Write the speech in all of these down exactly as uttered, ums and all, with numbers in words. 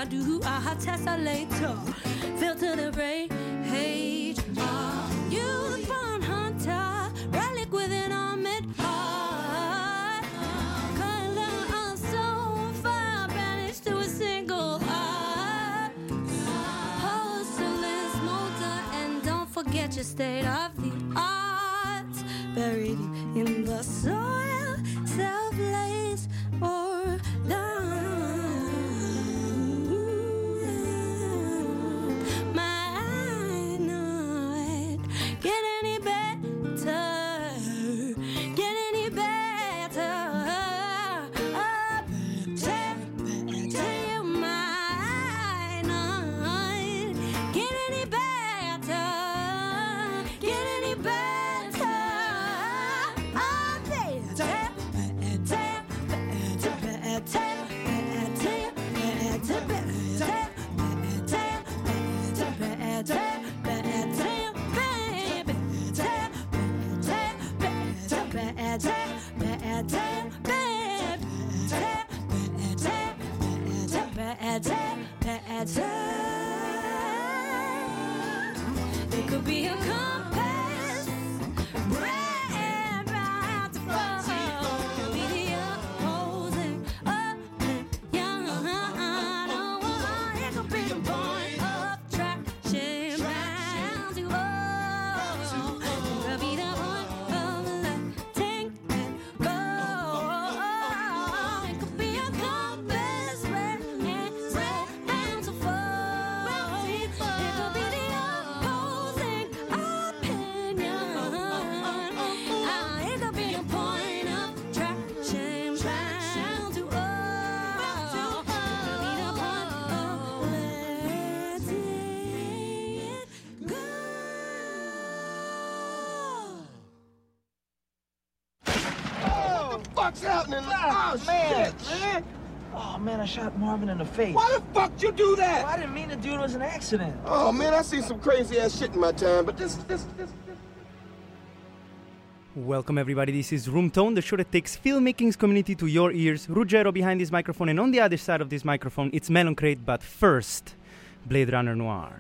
I do, I tessellator, filter the rage. Are you the born hunter, relic with an armored heart? Color on so far, banished to a single heart. Hustle smolder, and don't forget your state of the art. Buried in the soil, self-laced or down. Might not get any better, get any better. Oh, better, better. You might not get any better, get any better. Oh, better, better, better, better, better, it could be a compass, red round to fall. Be the opposing up and young. It could be the point of traction round to all. It could be the point of letting and go. It could be a compass, red round to fall. It could be the opposing opinion. Ah, it could be a point of traction round to all. It could be the point of letting it go. What the fuck's happening? Ah, Oh, man, shit. man. Oh, man, I shot Marvin in the face. Why the fuck you do that? I didn't mean to do it. It was an accident. Oh, man, I seen some crazy ass shit in my time, but this, this, this, this. Welcome everybody, this is Room Tone, the show that takes filmmaking's community to your ears. Ruggero behind this microphone, and on the other side of this microphone, it's Melon Crate, but first, Blade Runner Noir.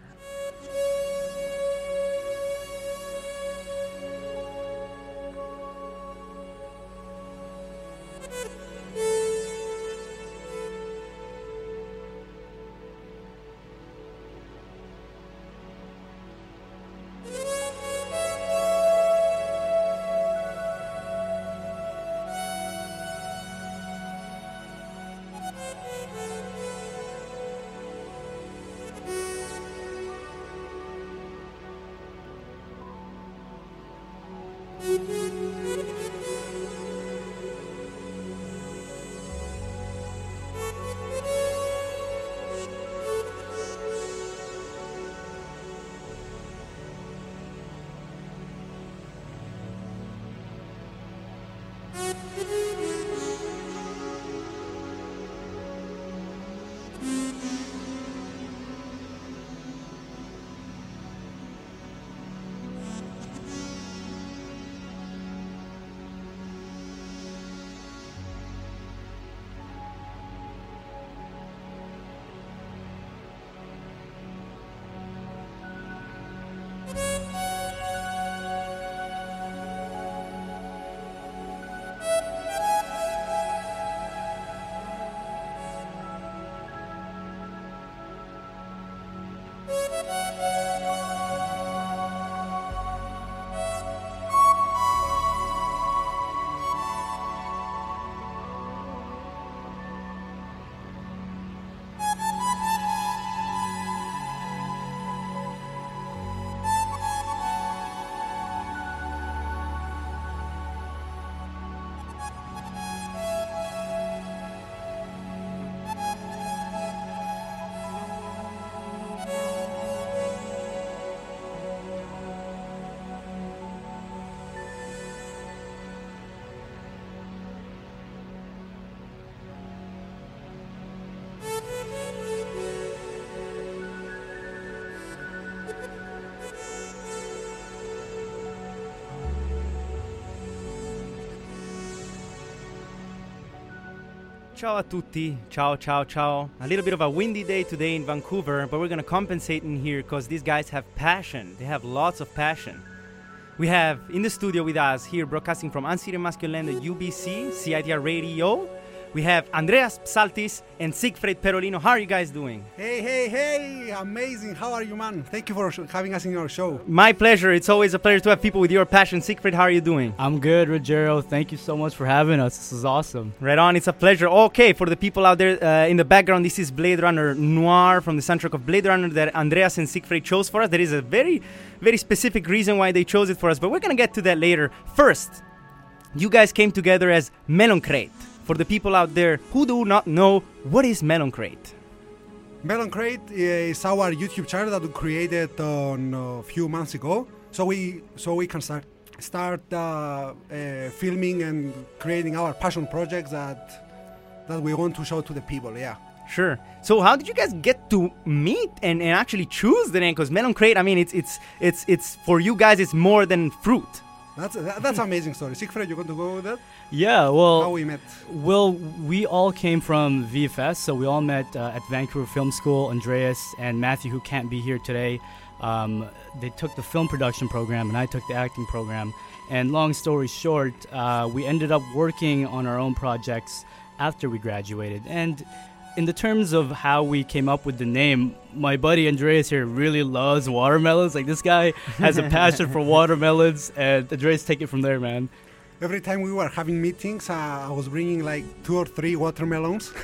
ciao a tutti. Ciao, ciao, ciao. A little bit of a windy day today in Vancouver, but we're going to compensate in here because these guys have passion. They have lots of passion. We have in the studio with us here, broadcasting from Unceded Masculine, U B C, C I T R Radio. We have Andreas Psaltis and Siegfried Perolino. How are you guys doing? Hey, hey, hey! Amazing. How are you, man? Thank you for sh- having us in your show. My pleasure. It's always a pleasure to have people with your passion. Siegfried, how are you doing? I'm good, Rogero. Thank you so much for having us. This is awesome. Right on. It's a pleasure. Okay, for the people out there uh, in the background, this is Blade Runner Noir from the soundtrack of Blade Runner that Andreas and Siegfried chose for us. There is a very, very specific reason why they chose it for us, but we're going to get to that later. First, you guys came together as Melon Crate. For the people out there who do not know, what is Melon Crate? Melon Crate is our YouTube channel that we created on a few months ago, so we so we can start start uh, uh, filming and creating our passion projects that that we want to show to the people. Yeah. Sure. So how did you guys get to meet and, and actually choose the name? Because Melon Crate, I mean, it's it's it's it's for you guys, it's more than fruit. That's that, that's an amazing story. Siegfried, you want to go with that? Yeah, well, How we met? well, we all came from V F S, so we all met uh, at Vancouver Film School. Andreas and Matthew, who can't be here today, um, they took the film production program, and I took the acting program. And long story short, uh, we ended up working on our own projects after we graduated. And in the terms of how we came up with the name, my buddy Andreas here really loves watermelons. Like, this guy has a passion for watermelons, and Andreas, take it from there, man. Every time we were having meetings, uh, I was bringing like two or three watermelons,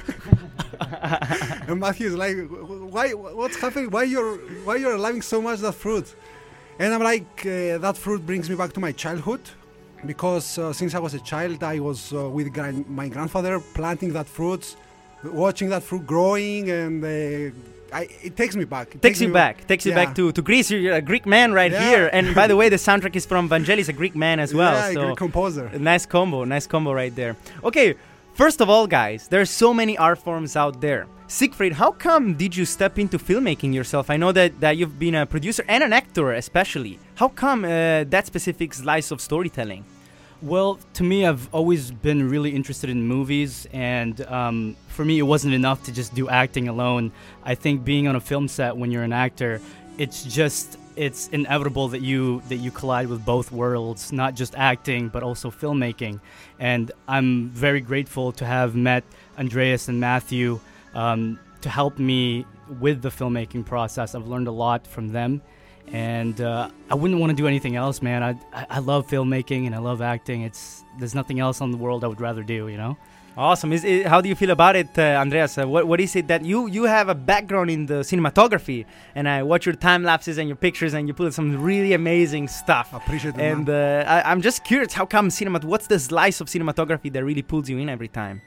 and Matthew is like, "Why? What's happening? Why you're why you're loving so much that fruit?" And I'm like, uh, "That fruit brings me back to my childhood, because uh, since I was a child, I was uh, with gran- my grandfather planting that fruits, watching that fruit growing, and uh, I, it takes me back. It Takes you me back. Takes you Yeah. back to, to Greece. You're a Greek man right Yeah. here. And by the way, the soundtrack is from Vangelis, a Greek man as well. Yeah, so great composer. a nice combo. Nice combo right there. Okay, first of all, guys, there are so many art forms out there. Siegfried, how come did you step into filmmaking yourself? I know that, that you've been a producer and an actor especially. How come uh, that specific slice of storytelling? Well, to me, I've always been really interested in movies, and um, for me, it wasn't enough to just do acting alone. I think being on a film set when you're an actor, it's just it's inevitable that you that you collide with both worlds, not just acting but also filmmaking. And I'm very grateful to have met Andreas and Matthew um, to help me with the filmmaking process. I've learned a lot from them. And uh, I wouldn't want to do anything else, man. I, I I love filmmaking and I love acting. It's there's nothing else on the world I would rather do, you know. Awesome. Is it, how do you feel about it, uh, Andreas? Uh, what what is it that you you have a background in the cinematography, and I watch your time lapses and your pictures, and you put some really amazing stuff. Appreciate it, And man. uh, I, I'm just curious, how come cinema? What's the slice of cinematography that really pulls you in every time?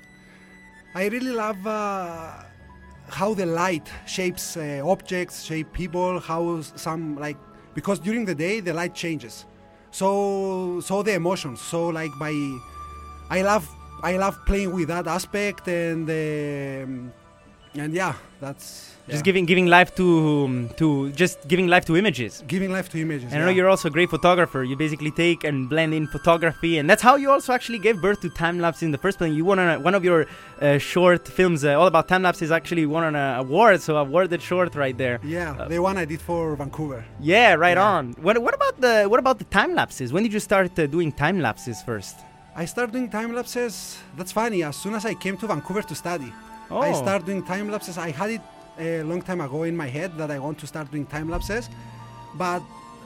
I really love uh, how the light shapes uh, objects, shape people, how s- some like because during the day the light changes, so so the emotions. So like by, I love I love playing with that aspect, and um, and yeah, that's Just yeah. giving giving life to um, to just giving life to images. giving life to images. And I know yeah. you're also a great photographer. You basically take and blend in photography, and that's how you also actually gave birth to time lapse in the first place. You won on a, one of your uh, short films, uh, all about time lapse, is actually won an uh, award, so awarded short right there. Yeah, Uh, the one I did for Vancouver. Yeah, right Yeah. on. What what about the what about the time lapses? When did you start uh, doing time lapses first? I started doing time lapses. That's funny. As soon as I came to Vancouver to study, Oh, I started doing time lapses. I had it a long time ago in my head that I want to start doing time lapses, but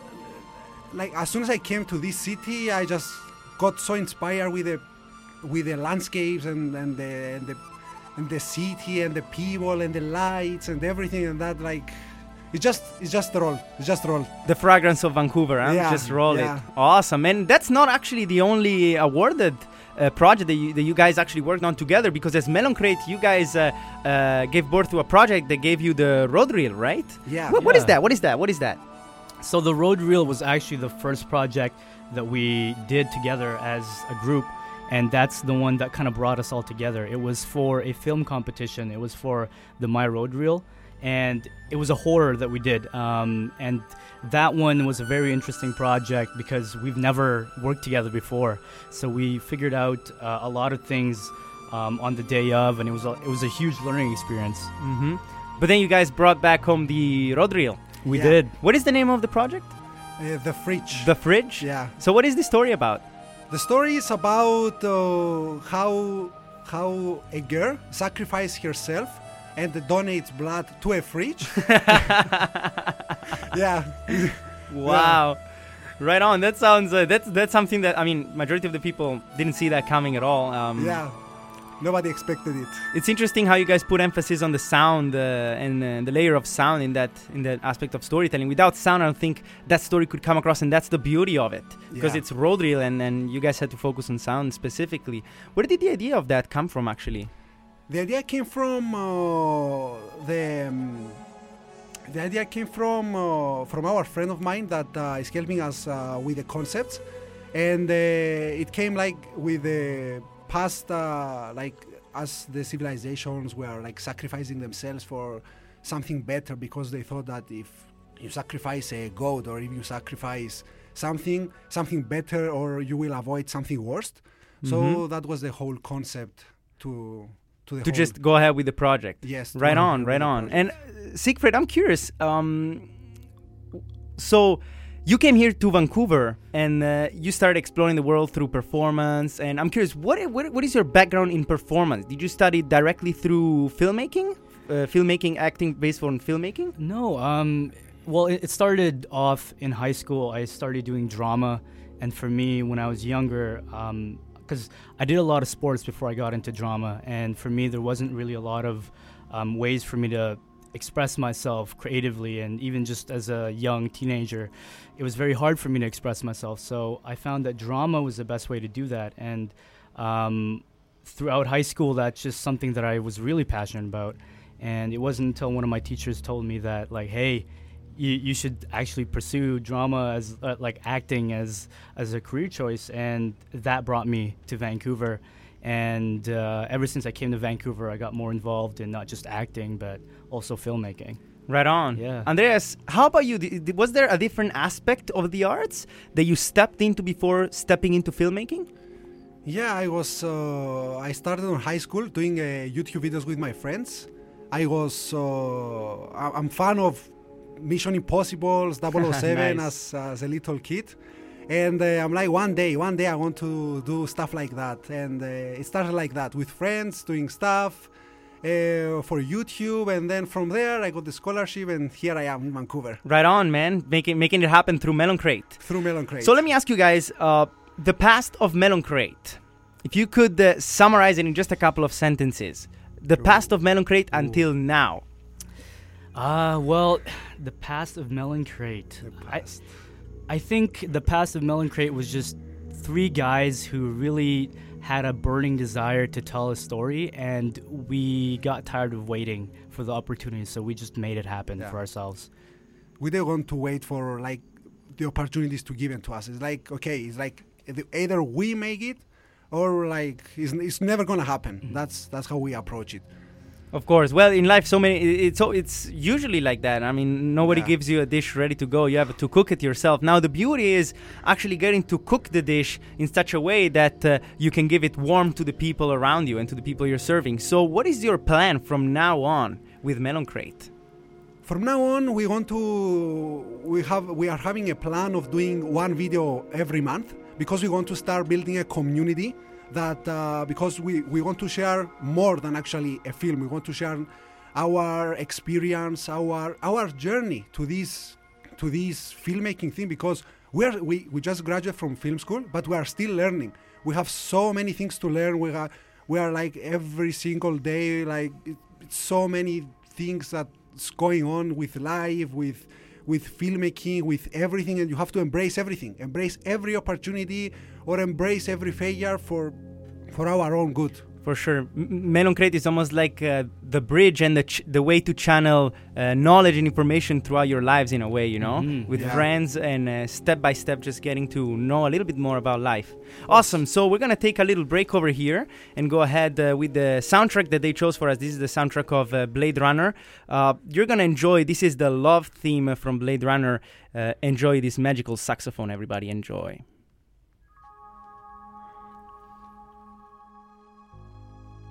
like as soon as I came to this city, I just got so inspired with the with the landscapes and, and the and the and the city and the people and the lights and everything, and that like it just it's just roll. It's just roll. the fragrance of Vancouver. Huh? Yeah, Just roll yeah. it. Awesome. And that's not actually the only awarded uh, project that you, that you guys actually worked on together, because as Melon Crate, you guys uh, uh, gave birth to a project that gave you the road reel, right? Yeah. What, what is Yeah. that? What is that? What is that? So the road reel was actually the first project that we did together as a group, and that's the one that kind of brought us all together. It was for a film competition. It was for the My Road Reel, and it was a horror that we did. Um, and that one was a very interesting project because we've never worked together before. So we figured out uh, a lot of things um, on the day of, and it was a, it was a huge learning experience. Mm-hmm. But then you guys brought back home the rod reel. We Yeah. did. What is the name of the project? Uh, the fridge. The Fridge? Yeah. So what is the story about? The story is about uh, how how a girl sacrifices herself and donates blood to a fridge. Yeah. Wow. Right on. That sounds uh, that's that's something that I mean majority of the people didn't see that coming at all. Um, Yeah. Nobody expected it. It's interesting how you guys put emphasis on the sound uh, and uh, the layer of sound in that in that aspect of storytelling. Without sound, I don't think that story could come across, and that's the beauty of it because Yeah. it's road reel, and, and you guys had to focus on sound specifically. Where did the idea of that come from, actually? The idea came from uh, the um, the idea came from uh, from our friend of mine that uh, is helping us uh, with the concepts, and uh, it came like with the past uh, like as the civilizations were like sacrificing themselves for something better because they thought that if you sacrifice a goat or if you sacrifice something something better or you will avoid something worse. So Mhm. that was the whole concept to to the To whole just go ahead with the project. Yes. to Right go on, ahead right with the on. project. And uh, Siegfried, I'm curious. Um, so you came here to Vancouver and uh, you started exploring the world through performance. And I'm curious, what, i- what what is your background in performance? Did you study directly through filmmaking, uh, filmmaking, acting based on filmmaking? No, um, well, it, it started off in high school. I started doing drama, and for me, when I was younger, because I did a lot of sports before I got into drama, and for me, there wasn't really a lot of um, ways for me to express myself creatively, and even just as a young teenager, it was very hard for me to express myself. So I found that drama was the best way to do that, and um, throughout high school, that's just something that I was really passionate about. And it wasn't until one of my teachers told me that, like, hey, you, you should actually pursue drama as uh, like acting as as a career choice, and that brought me to Vancouver. And uh, ever since I came to Vancouver, I got more involved in not just acting but also filmmaking. Right on. Yeah. Andreas, how about you? D- d- Was there a different aspect of the arts that you stepped into before stepping into filmmaking? Yeah, I was. Uh, I started in high school doing uh, YouTube videos with my friends. I was. Uh, I- I'm fan of Mission Impossible, double oh seven Nice. as as a little kid, and uh, I'm like, one day, one day I want to do stuff like that, and uh, it started like that with friends doing stuff uh, for YouTube, and then from there I got the scholarship, and here I am in Vancouver Right on, man. Making making it happen through Melon Crate. through Melon Crate. So let me ask you guys, uh, the past of Melon Crate. If you could uh, summarize it in just a couple of sentences, the past of Melon Crate until now. Uh, well, the past of Melon Crate. The I, past. I think the past of Melon Crate was just three guys who really had a burning desire to tell a story, and we got tired of waiting for the opportunity, so we just made it happen Yeah. for ourselves. We don't want to wait for like the opportunities to given to us. It's like, okay, it's like either we make it or like it's, it's never gonna happen. Mm-hmm. That's that's how we approach it. Of course. Well, in life, so many. i- It's so it's usually like that. I mean, nobody Yeah. gives you a dish ready to go. You have to cook it yourself. Now, the beauty is actually getting to cook the dish in such a way that uh, you can give it warm to the people around you and to the people you're serving. So, what is your plan from now on with Melon Crate? From now on, we want to we have we are having a plan of doing one video every month because we want to start building a community that uh, because we, we want to share more than actually a film. We want to share our experience, our our journey to this to this filmmaking thing because we are we, we just graduated from film school, but we are still learning. We have so many things to learn. We are we are like every single day like it, it's so many things that's going on with life, with with filmmaking, with everything, and you have to embrace everything, embrace every opportunity, or embrace every failure for for our own good. For sure, M- Melon Crate is almost like uh, the bridge and the ch- the way to channel uh, knowledge and information throughout your lives in a way, you know, Mhm. with Yeah. friends and uh, step by step, just getting to know a little bit more about life. Awesome. So we're gonna take a little break over here and go ahead uh, with the soundtrack that they chose for us. This is the soundtrack of uh, Blade Runner. Uh, you're gonna enjoy. This is the love theme from Blade Runner. Uh, enjoy this magical saxophone, everybody. Enjoy.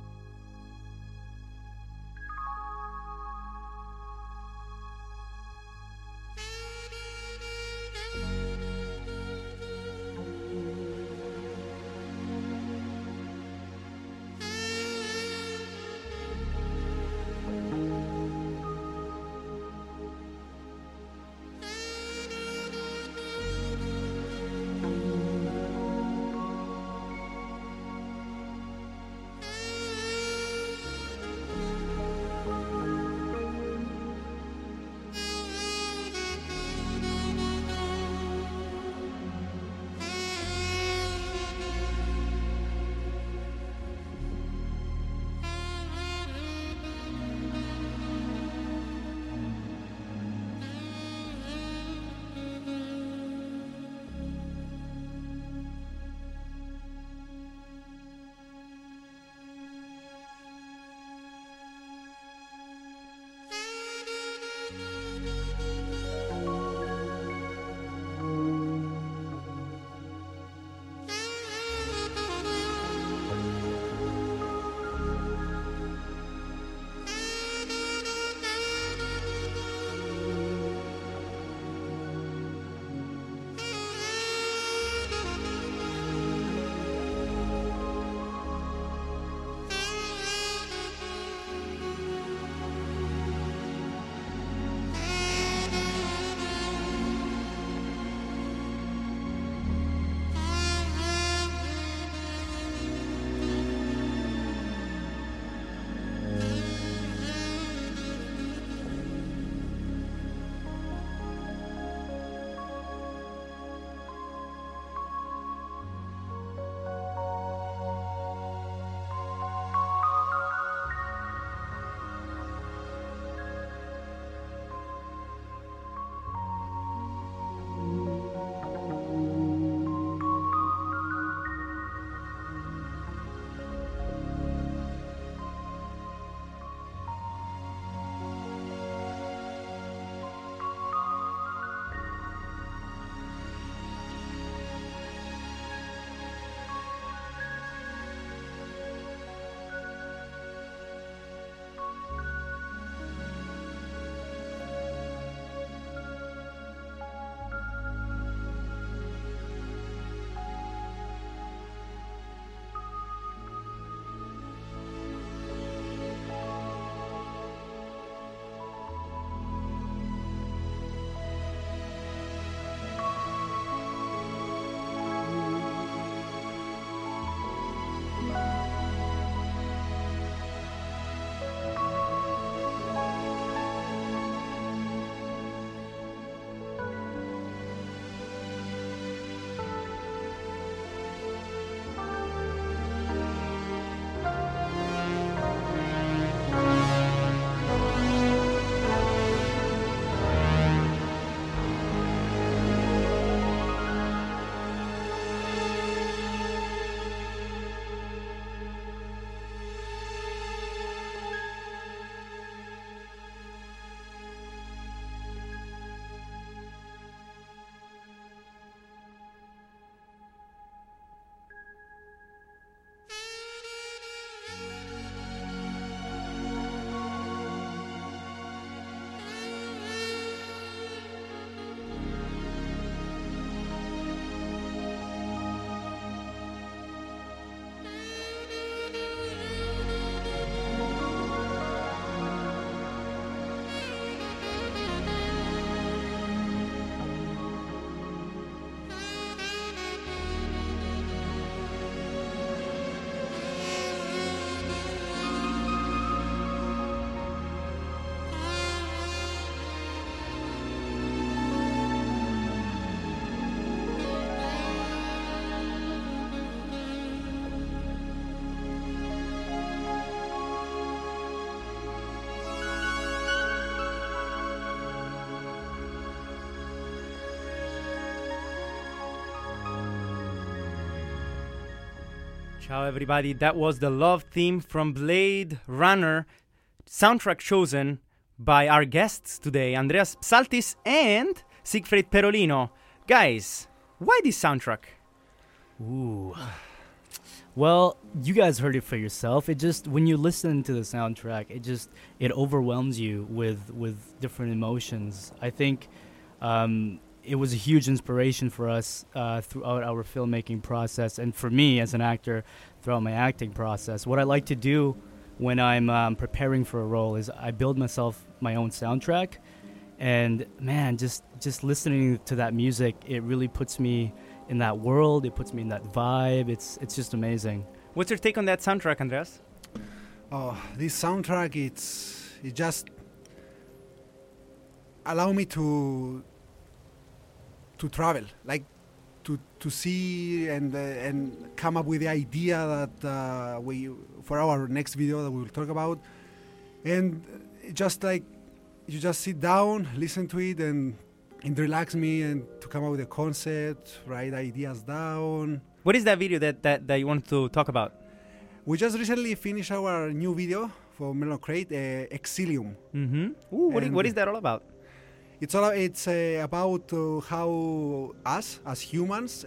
Ciao, everybody. That was the love theme from Blade Runner, soundtrack chosen by our guests today, Andreas Psaltis and Siegfried Perolino. Guys, why this soundtrack? Ooh. Well, you guys heard it for yourself. It just, when you listen to the soundtrack, it just, it overwhelms you with, with different emotions. I think um, it was a huge inspiration for us uh, throughout our filmmaking process, and for me as an actor throughout my acting process. What I like to do when I'm um, preparing for a role is I build myself my own soundtrack, and man, just just listening to that music, it really puts me in that world. It puts me in that vibe. It's it's just amazing. What's your take on that soundtrack, Andreas? Oh, this soundtrack, it's it just allow me to to travel, like to to see and uh, and come up with the idea that uh, we for our next video that we will talk about, and it just like you just sit down, listen to it, and it relax me, and to come up with a concept, write ideas down. What is that video that, that, that you want to talk about? We just recently finished our new video for Melon Crate, uh, Exilium. Mm-hmm. Ooh, what, is, And- what is that all about? It's all it's uh, about uh, how us as humans uh,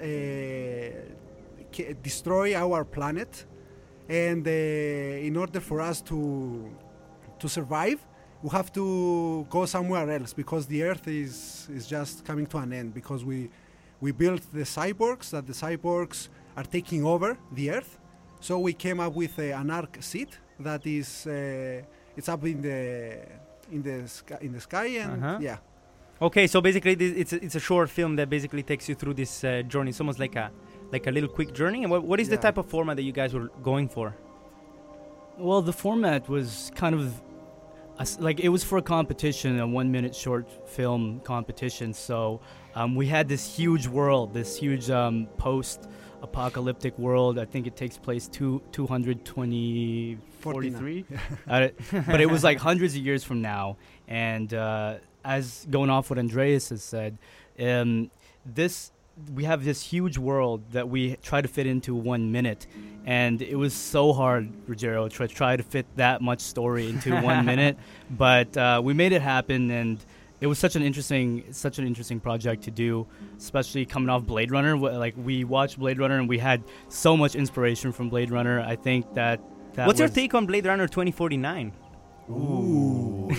ca- destroy our planet, and uh, in order for us to to survive, we have to go somewhere else, because the Earth is is just coming to an end, because we we built the cyborgs, that the cyborgs are taking over the Earth. So we came up with uh, an arc seat that is uh, it's up in the in the sky, in the sky, and Uh-huh. yeah. Okay, so basically this, it's a, it's a short film that basically takes you through this uh, journey. It's almost like a like a little quick journey. And what, what is the Yeah. type of format that you guys were going for? Well, the format was kind of a s- like it was for a competition, a one-minute short film competition. So um, we had this huge world, this huge um, post-apocalyptic world. I think it takes place two two hundred twenty forty-three, uh, but it was like hundreds of years from now. And uh, as going off what Andreas has said, um, this. We have this huge world that we try to fit into one minute, and it was so hard, Rogero, to try to fit that much story into one minute. But uh, we made it happen, and it was such an interesting, such an interesting project to do, especially coming off Blade Runner. Wh- Like we watched Blade Runner, and we had so much inspiration from Blade Runner. I think that. that What's your was- take on Blade Runner twenty forty-nine? Ooh.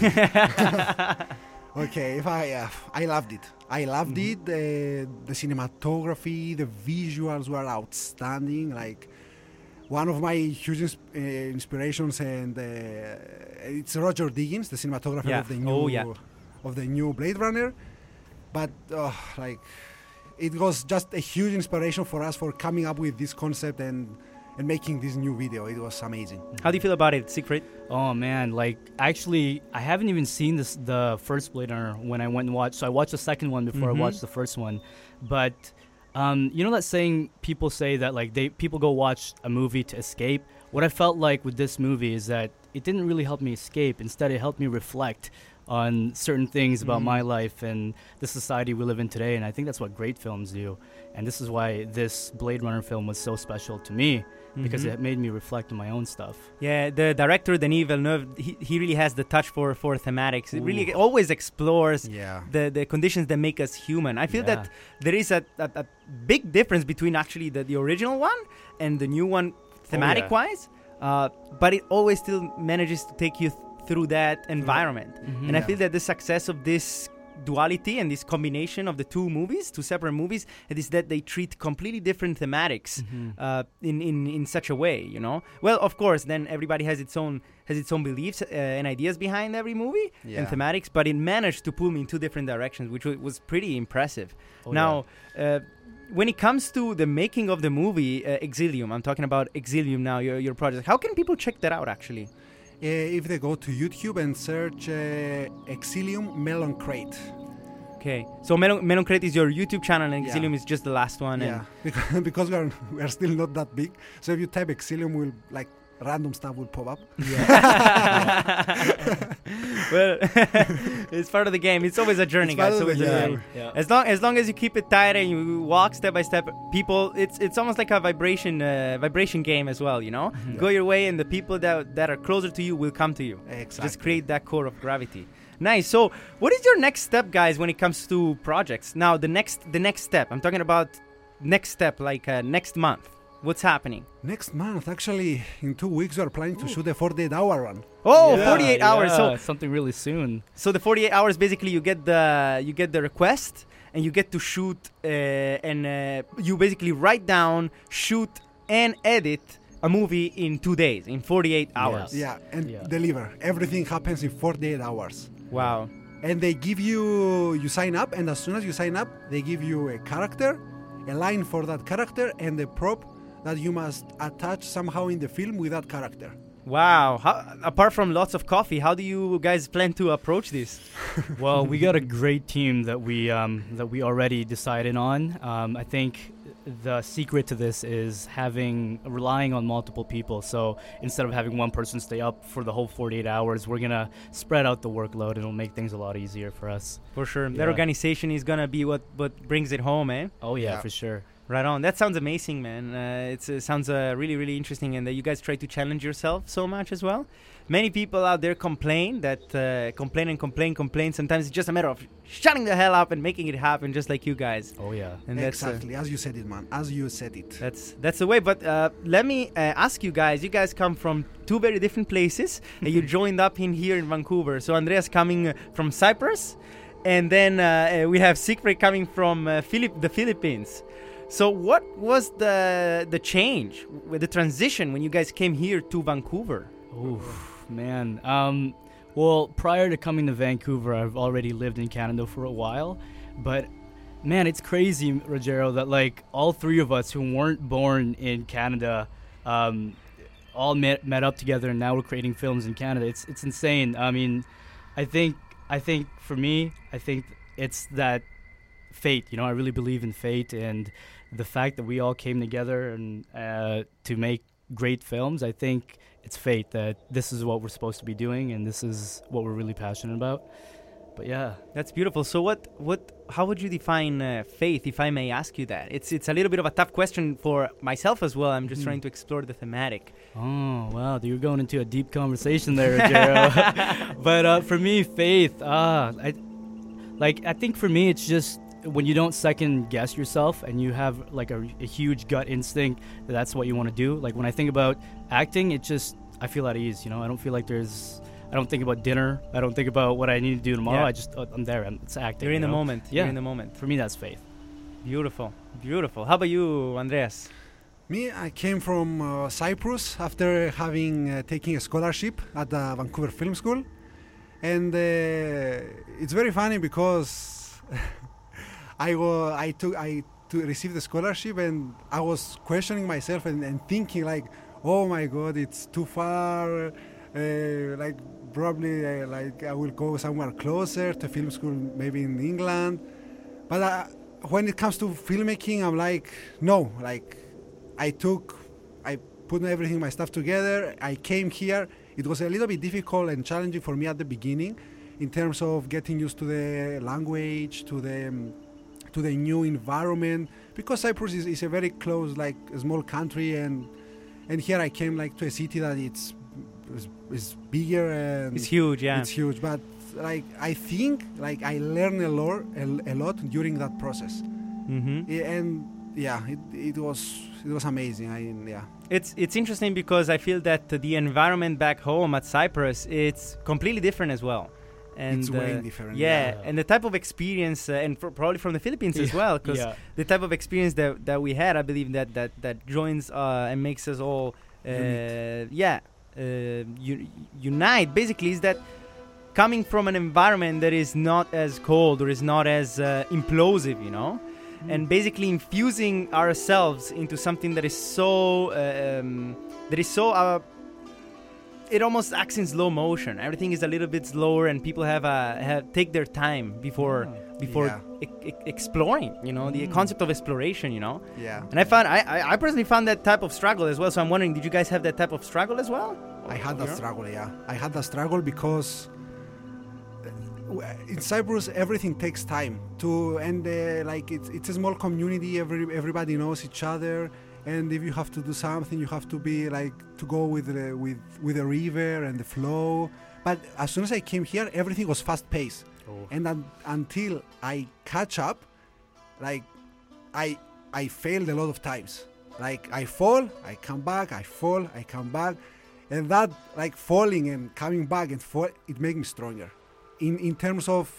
Okay, if I uh, I loved it. I loved it. Uh, the cinematography, the visuals were outstanding. Like one of my huge ins- uh, inspirations, and uh, it's Roger Deakins, the cinematographer Yeah. of the new Oh, yeah. of the new Blade Runner. But uh, like, it was just a huge inspiration for us for coming up with this concept and and making this new video. It was amazing. How do you feel about it, Siegfried? Oh man, like actually, I haven't even seen this the first Blade Runner when I went and watched. So I watched the second one before Mhm. I watched the first one. But um, you know that saying people say that like they people go watch a movie to escape. What I felt like with this movie is that it didn't really help me escape. Instead, it helped me reflect on certain things about Mhm. my life and the society we live in today. And I think that's what great films do. And this is why this Blade Runner film was so special to me, because Mhm. it made me reflect on my own stuff. Yeah, the director Denis Villeneuve, he, he really has the touch for, for thematics. It really Ooh. always explores Yeah. the, the conditions that make us human. I feel Yeah. that there is a, a, a big difference between actually the, the original one and the new one thematic wise, uh, but it always still manages to take you th- through that environment. Mhm. And I Yeah. feel that the success of this duality and this combination of the two movies, two separate movies, it is that they treat completely different thematics Mhm. uh, in, in in such a way, you know. Well, of course, then everybody has its own has its own beliefs uh, and ideas behind every movie and Yeah. thematics, but it managed to pull me in two different directions, which wa- was pretty impressive. Oh, now, uh, when it comes to the making of the movie uh, Exilium, I'm talking about Exilium now, your your project. How can people check that out actually? Uh, if they go to YouTube and search uh, Exilium Melon Crate. Okay, so Melon, Melon Crate is your YouTube channel, and Yeah. Exilium is just the last one. Yeah, because, because we are we are still not that big. So if you type Exilium, will like random stuff will pop up. And well, It's part of the game. It's always a journey, It's part guys. of It's the always a game. journey. Yeah. As long as long as you keep it tight and you walk step by step, people, it's it's almost like a vibration uh, vibration game as well. You know, go your way, and the people that that are closer to you will come to you. Exactly. Just create that core of gravity. Nice. So, what is your next step, guys, when it comes to projects? Now, the next the next step. I'm talking about next step, like uh, next month. What's happening? Next month, actually, in two weeks, we are planning to shoot a forty-eight hour one. Oh, Yeah, forty-eight hours. yeah, So something really soon. So the forty-eight hours, basically, you get the you get the request, and you get to shoot, uh, and uh, you basically write down, shoot, and edit a movie in two days, in forty-eight hours. Yeah, and Yeah. deliver. Everything happens in forty-eight hours. Wow. And they give you, you sign up, and as soon as you sign up, they give you a character, a line for that character, and a prop that you must attach somehow in the film with that character. Wow. How, apart from lots of coffee, how do you guys plan to approach this? Well, we got a great team that we um, that we already decided on. Um, I think the secret to this is having relying on multiple people. So instead of having one person stay up for the whole forty-eight hours, we're gonna spread out the workload, and it'll make things a lot easier for us. For sure. That Yeah. organization is going to be what, what brings it home, eh? Oh yeah, Yeah. for sure. Right on. That sounds amazing, man. Uh, it's, it sounds uh, really, really interesting, and that you guys try to challenge yourself so much as well. Many people out there complain that uh, complain and complain, complain. Sometimes it's just a matter of shutting the hell up and making it happen, just like you guys. Oh yeah. And that's uh, Exactly, as you said it, man. As you said it. that's that's the way. But uh, let me uh, ask you guys. You guys come from two very different places, and you joined up in here in Vancouver. So Andreas coming uh, from Cyprus, and then uh, uh, we have Siegfried coming from uh, Philip, the Philippines. So what was the the change, with the transition when you guys came here to Vancouver? Oof, man. Um, well, prior to coming to Vancouver, I've already lived in Canada for a while. But, man, it's crazy, Rogero, that, like, all three of us who weren't born in Canada um, all met, met up together, and now we're creating films in Canada. It's it's insane. I mean, I think, I think for me, I think it's that fate. You know, I really believe in fate, and the fact that we all came together and uh, to make great films, I think it's fate that this is what we're supposed to be doing, and this is what we're really passionate about. But yeah, That's beautiful. So what what how would you define uh, faith, if I may ask you that? It's it's a little bit of a tough question for myself as well. I'm just trying to explore the thematic. oh wow, you're going into a deep conversation there, Rogero. But uh, for me, faith, ah, I, like I think for me, it's just when you don't second guess yourself and you have like a, a huge gut instinct that that's what you want to do. Like when I think about acting, it just I feel at ease. You know, I don't feel like there's. I don't think about dinner. I don't think about what I need to do tomorrow. Yeah. I just, uh, I'm there. I'm, it's acting. You're in you the know? moment. Yeah. You're in the moment. For me, that's faith. Beautiful. Beautiful. How about you, Andreas? Me, I came from uh, Cyprus after having uh, taken a scholarship at the Vancouver Film School, and uh, it's very funny because I wa- I took I to receive the scholarship, and I was questioning myself and, and thinking like, oh my God, it's too far. Uh, like probably uh, like I will go somewhere closer to film school, maybe in England. But uh, when it comes to filmmaking, I'm like, no, like. I took, I put everything, my stuff together. I came here. It was a little bit difficult and challenging for me at the beginning, in terms of getting used to the language, to the um, to the new environment. Because Cyprus is, is a very close, like a small country, and and here I came like to a city that it's is, is bigger and It's huge, yeah. it's huge. But like I think like I learned a lot, a, a lot during that process, Mm-hmm. Yeah, and yeah, it, it was it was amazing. I yeah. It's it's interesting because I feel that the environment back home at Cyprus, it's completely different as well. And It's way uh, different, Yeah, yeah. and the type of experience, uh, and for, probably from the Philippines as Yeah, well, because yeah. the type of experience that, that we had, I believe that that that joins uh, and makes us all, uh, Unite. yeah, uh, u- unite. Basically, is that coming from an environment that is not as cold or is not as uh, implosive, you know. And basically infusing ourselves into something that is so uh, um, that is so uh, it almost acts in slow motion. Everything is a little bit slower, and people have uh, have take their time before before Yeah. e- e- exploring. You know, the concept of exploration. You know, Yeah. and I found I, I I personally found that type of struggle as well. So I'm wondering, did you guys have that type of struggle as well? I had that Yeah. struggle, yeah. I had that struggle because w- in Cyprus everything takes time to, and uh, like it's it's a small community. Every everybody knows each other, and if you have to do something, you have to be like to go with the with with the river and the flow. But as soon as I came here, everything was fast paced, Oh. and un- until I catch up, like I I failed a lot of times. Like I fall, I come back, I fall, I come back, and that like falling and coming back and fall, it makes me stronger. In in terms of,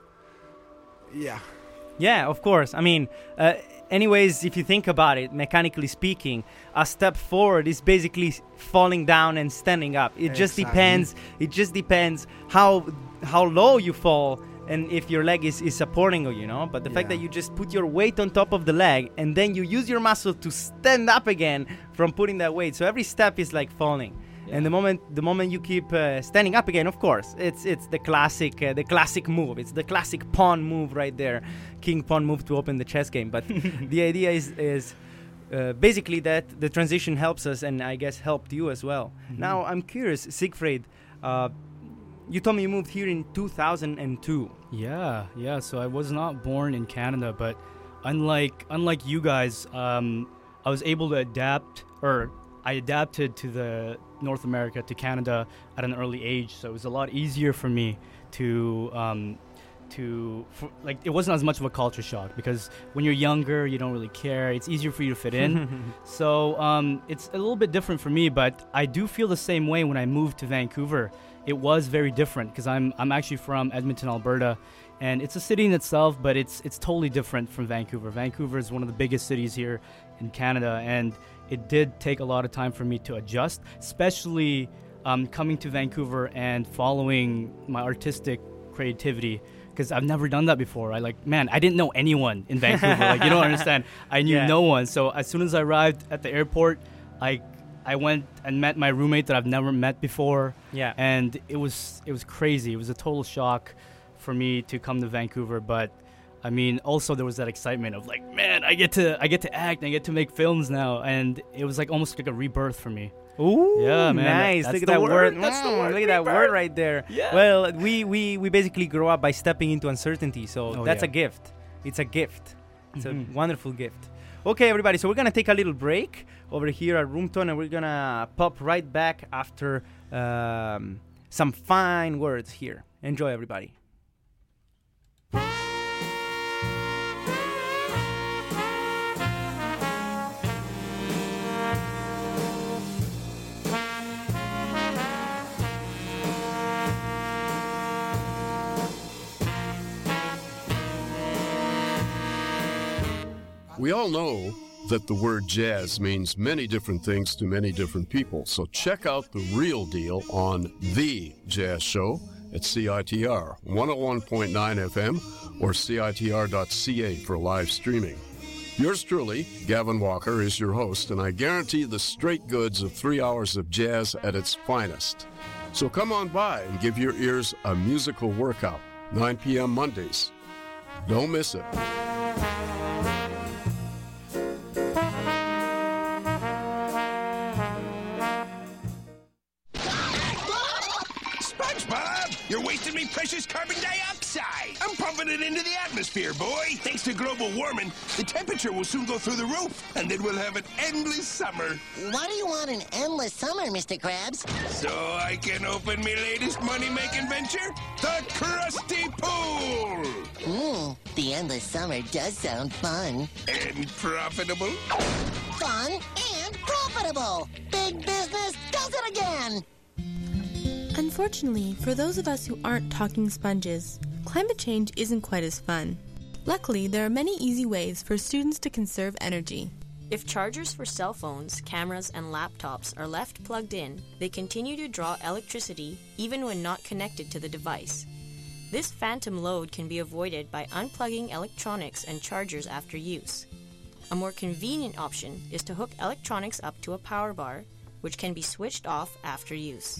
yeah, Yeah, of course. I mean, uh, anyways, if you think about it, mechanically speaking, a step forward is basically s- falling down and standing up. It just Exactly. depends. It just depends how how low you fall and if your leg is, is supporting you, you know. But the fact Yeah. that you just put your weight on top of the leg and then you use your muscle to stand up again from putting that weight. So every step is like falling. And the moment the moment you keep uh, standing up again, of course, it's it's the classic uh, the classic move. It's the classic pawn move right there, king pawn move to open the chess game. But the idea is is uh, basically that the transition helps us, and I guess helped you as well. Now I'm curious, Siegfried. Uh, you told me you moved here in two thousand two. Yeah, yeah. So I was not born in Canada, but unlike unlike you guys, um, I was able to adapt, or I adapted to the North America, to Canada at an early age. So it was a lot easier for me to um, to for, like it wasn't as much of a culture shock, because when you're younger, you don't really care. It's easier for you to fit in. So um, it's a little bit different for me, but I do feel the same way when I moved to Vancouver. It was very different because I'm I'm actually from Edmonton, Alberta, and it's a city in itself, but it's it's totally different from Vancouver. Vancouver is one of the biggest cities here in Canada, and it did take a lot of time for me to adjust, especially um, coming to Vancouver and following my artistic creativity, because I've never done that before. I like, man, I didn't know anyone in Vancouver. Like, you don't understand. I knew Yeah. no one. So as soon as I arrived at the airport, I I went and met my roommate that I've never met before. Yeah. And it was it was crazy. It was a total shock for me to come to Vancouver, but I mean, also there was that excitement of like, man, I get to I get to act, I get to make films now, and it was like almost like a rebirth for me. Ooh, Yeah, man, nice. that's Look at the that word, word. that's the Mm, word, Look at that rebirth. word right there. Yeah. Well, we, we, we basically grow up by stepping into uncertainty. So Oh, that's yeah. a gift. It's a gift. It's Mhm. a wonderful gift. Okay, everybody. So we're going to take a little break over here at Room Tone, and we're going to pop right back after um, some fine words here. Enjoy, everybody. We all know that the word jazz means many different things to many different people, so check out the real deal on The Jazz Show at C I T R one oh one point nine F M or C I T R dot C A for live streaming. Yours truly, Gavin Walker, is your host, and I guarantee the straight goods of three hours of jazz at its finest. So come on by and give your ears a musical workout, nine p.m. Mondays. Don't miss it. SpongeBob, you're wasting me precious carbon dioxide. I'm pumping it into the atmosphere, boy. Thanks to global warming, the temperature will soon go through the roof, and then we'll have an endless summer. Why do you want an endless summer, Mister Krabs? So I can open my latest money-making venture, the Krusty Pool. Hmm, the endless summer does sound fun. And profitable. Fun and profitable. Big business does it again. Unfortunately, for those of us who aren't talking sponges, climate change isn't quite as fun. Luckily, there are many easy ways for students to conserve energy. If chargers for cell phones, cameras, and laptops are left plugged in, they continue to draw electricity even when not connected to the device. This phantom load can be avoided by unplugging electronics and chargers after use. A more convenient option is to hook electronics up to a power bar, which can be switched off after use.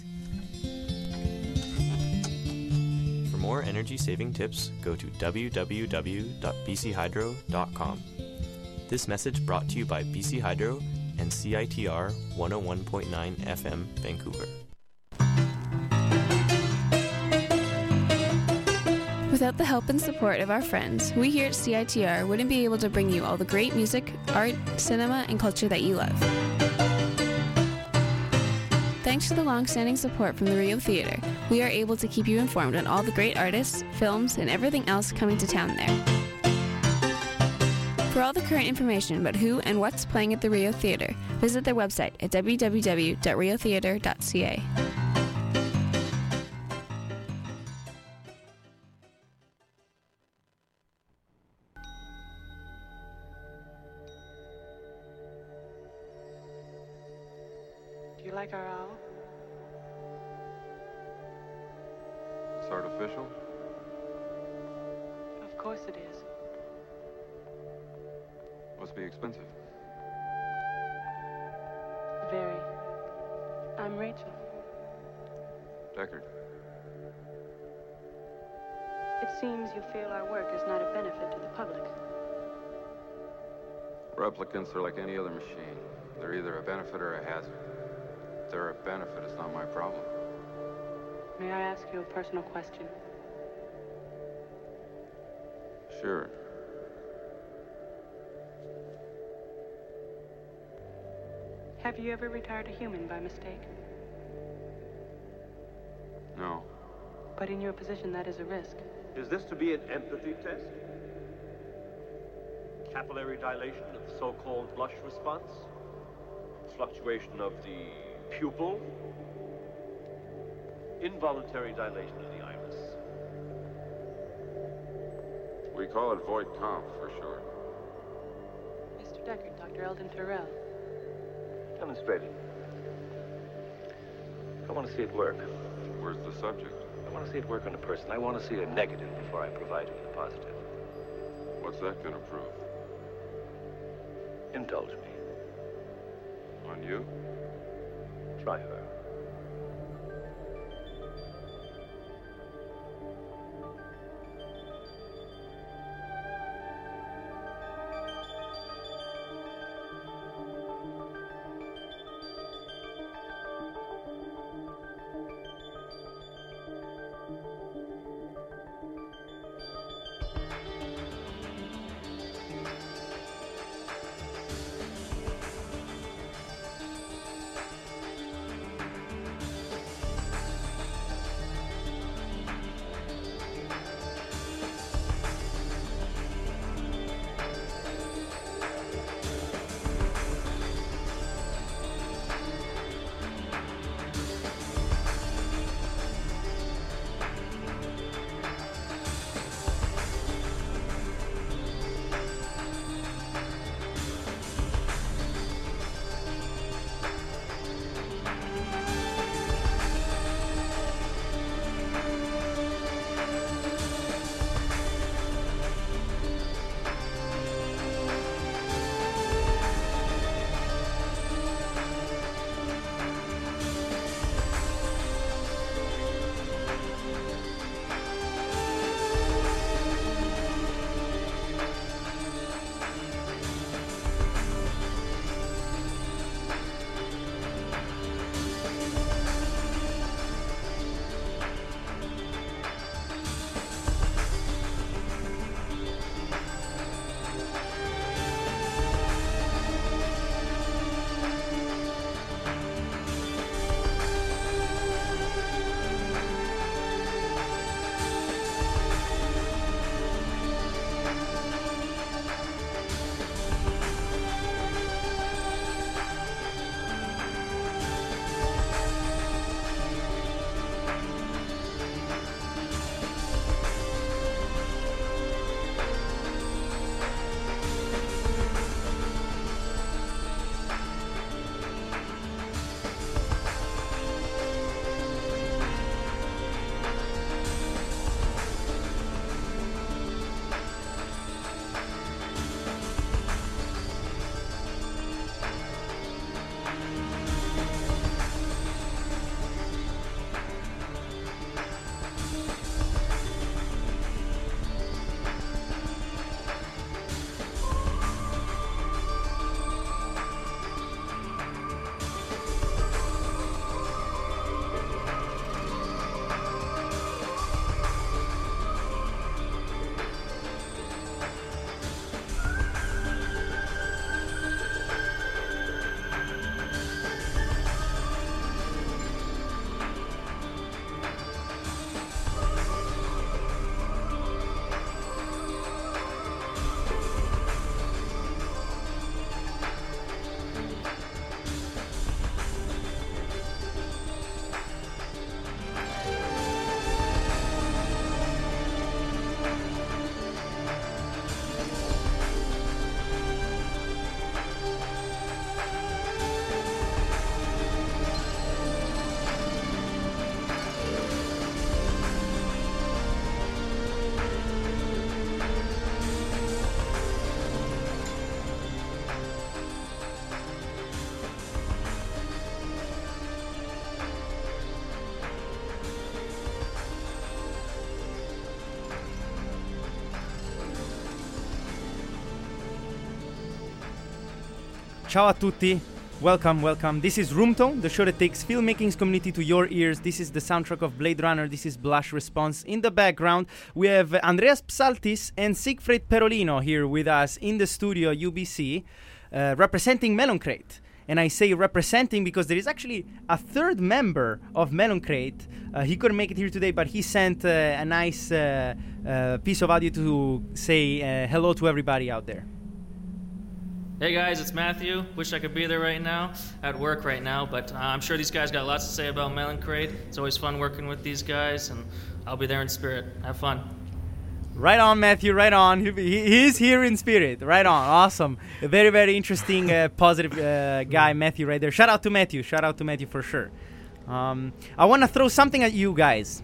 For more energy-saving tips, go to w w w dot b c hydro dot com. This message brought to you by B C Hydro and C I T R one oh one point nine F M Vancouver. Without the help and support of our friends, we here at C I T R wouldn't be able to bring you all the great music, art, cinema, and culture that you love. Thanks to the long-standing support from the Rio Theater, we are able to keep you informed on all the great artists, films, and everything else coming to town there. For all the current information about who and what's playing at the Rio Theater, visit their website at w w w dot rio theater dot c a. Do you like our owl? It's artificial? Of course it is. Must be expensive. Very. I'm Rachel. Deckard. It seems you feel our work is not a benefit to the public. Replicants are like any other machine. They're either a benefit or a hazard. If they're a benefit, it's not my problem. May I ask you a personal question? Sure. Have you ever retired a human by mistake? No. But in your position, that is a risk. Is this to be an empathy test? Capillary dilation of the so-called blush response? Fluctuation of the pupil? Involuntary dilation of the iris? We call it void comp for sure. Mister Deckard, Doctor Eldon Terrell. Demonstrating. I want to see it work. Where's the subject? I want to see it work on a person. I want to see a negative before I provide him with a positive. What's that gonna prove? Indulge me. On you? Try her. Ciao a tutti. Welcome, welcome. This is Roomtone, the show that takes filmmaking's community to your ears. This is the soundtrack of Blade Runner. This is Blush Response. In the background, we have Andreas Psaltis and Siegfried Perolino here with us in the studio U B C, uh, representing Melon Crate. And I say representing because there is actually a third member of Melon Crate. Uh, he couldn't make it here today, but he sent uh, a nice uh, uh, piece of audio to say uh, hello to everybody out there. Hey guys, it's Matthew. Wish I could be there right now, at work right now, but uh, I'm sure these guys got lots to say about Melon Crate. It's always fun working with these guys, and I'll be there in spirit. Have fun. Right on, Matthew, right on. He, he, he's here in spirit. Right on. Awesome. A very, very interesting, uh, positive uh, guy, Matthew, right there. Shout out to Matthew. Shout out to Matthew for sure. Um, I want to throw something at you guys.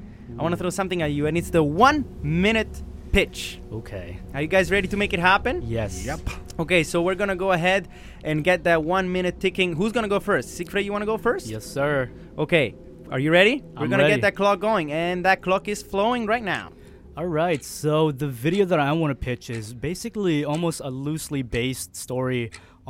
I want to throw something at you, and it's the one-minute pitch. Okay. Are you guys ready to make it happen? Yes. Yep. Okay, so we're going to go ahead and get that one minute ticking. Who's going to go first? Siegfried, you want to go first? Yes, sir. Okay. Are you ready? We're I'm going to ready. get that clock going, and that clock is flowing right now. All right, so the video that I want to pitch is basically almost a loosely based story